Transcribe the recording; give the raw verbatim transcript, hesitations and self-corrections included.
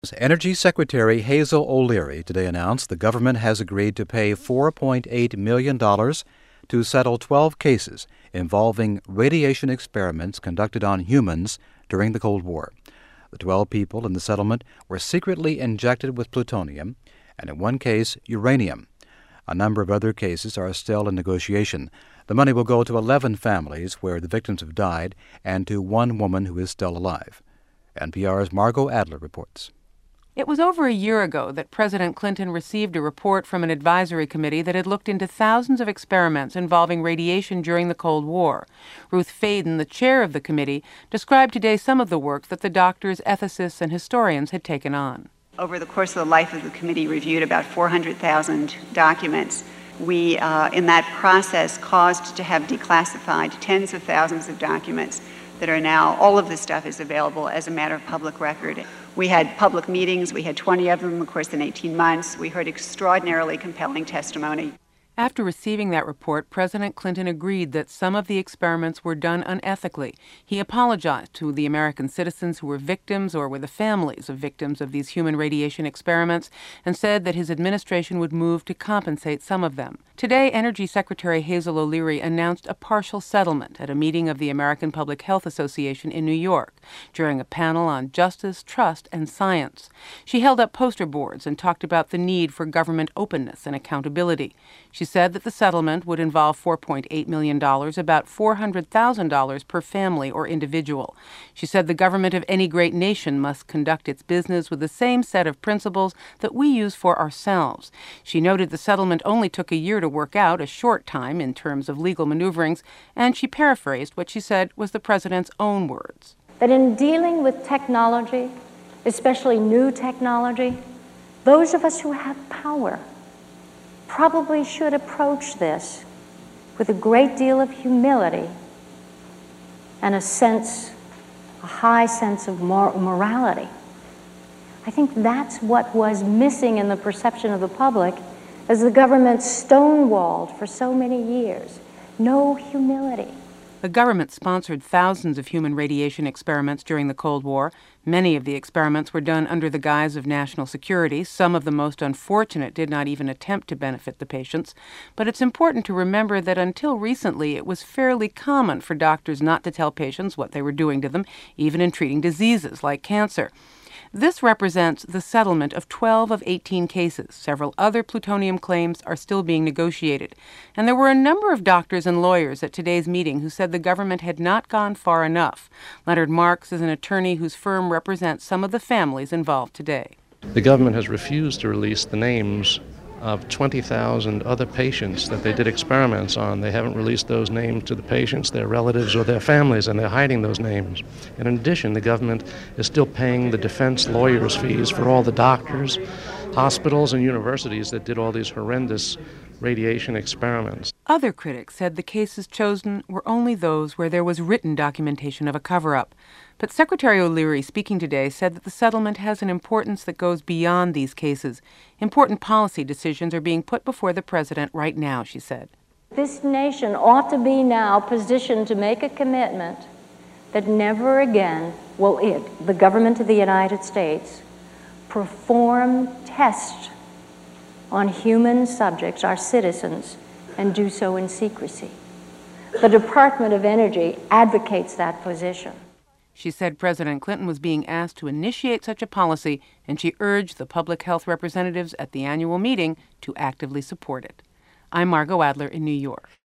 Energy Secretary Hazel O'Leary today announced the government has agreed to pay four point eight million dollars to settle twelve cases involving radiation experiments conducted on humans during the Cold War. The twelve people in the settlement were secretly injected with plutonium and, in one case, uranium. A number of other cases are still in negotiation. The money will go to eleven families where the victims have died and to one woman who is still alive. N P R's Margot Adler reports. It was over a year ago that President Clinton received a report from an advisory committee that had looked into thousands of experiments involving radiation during the Cold War. Ruth Faden, the chair of the committee, described today some of the work that the doctors, ethicists, and historians had taken on. Over the course of the life of the committee, reviewed about four hundred thousand documents. We, uh, in that process, caused to have declassified tens of thousands of documents that are now, all of this stuff is available as a matter of public record. We had public meetings. We had twenty of them, of course, in eighteen months. We heard extraordinarily compelling testimony. After receiving that report, President Clinton agreed that some of the experiments were done unethically. He apologized to the American citizens who were victims or were the families of victims of these human radiation experiments and said that his administration would move to compensate some of them. Today, Energy Secretary Hazel O'Leary announced a partial settlement at a meeting of the American Public Health Association in New York during a panel on justice, trust, and science. She held up poster boards and talked about the need for government openness and accountability. She said that the settlement would involve four point eight million dollars, about four hundred thousand dollars per family or individual. She said the government of any great nation must conduct its business with the same set of principles that we use for ourselves. She noted the settlement only took a year to work out, a short time in terms of legal maneuverings, and she paraphrased what she said was the president's own words. That in dealing with technology, especially new technology, those of us who have power probably should approach this with a great deal of humility and a sense, a high sense of mor- morality. I think that's what was missing in the perception of the public as the government stonewalled for so many years. No humility. The government sponsored thousands of human radiation experiments during the Cold War. Many of the experiments were done under the guise of national security. Some of the most unfortunate did not even attempt to benefit the patients. But it's important to remember that until recently, it was fairly common for doctors not to tell patients what they were doing to them, even in treating diseases like cancer. This represents the settlement of twelve of eighteen cases. Several other plutonium claims are still being negotiated. And there were a number of doctors and lawyers at today's meeting who said the government had not gone far enough. Leonard Marks is an attorney whose firm represents some of the families involved today. The government has refused to release the names of twenty thousand other patients that they did experiments on. They haven't released those names to the patients, their relatives, or their families, and they're hiding those names. And in addition, the government is still paying the defense lawyers' fees for all the doctors, hospitals, and universities that did all these horrendous radiation experiments. Other critics said the cases chosen were only those where there was written documentation of a cover-up. But Secretary O'Leary, speaking today, said that the settlement has an importance that goes beyond these cases. Important policy decisions are being put before the president right now, she said. This nation ought to be now positioned to make a commitment that never again will it, the government of the United States, perform tests on human subjects, our citizens, and do so in secrecy. The Department of Energy advocates that position. She said President Clinton was being asked to initiate such a policy, and she urged the public health representatives at the annual meeting to actively support it. I'm Margot Adler in New York.